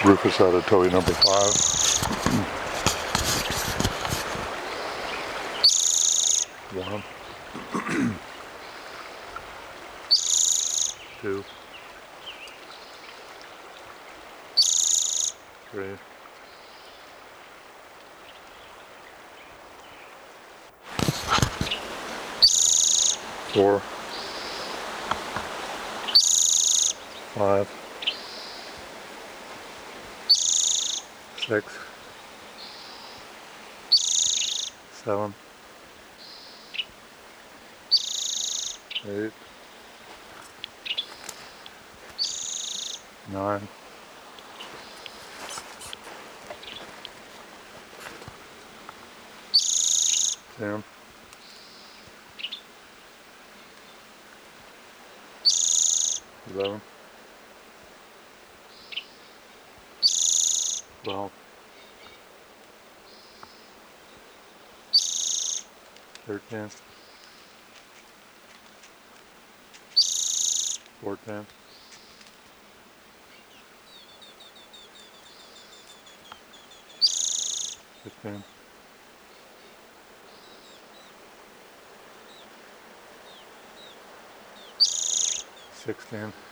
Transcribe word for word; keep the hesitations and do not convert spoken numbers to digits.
Rufus out of toy number five. One. Two. Three. Four. Five. Six. Seven. Eight. Nine. Ten. Eleven. Twelve. Thirteen. Fourteen. Fifteen. Sixteen.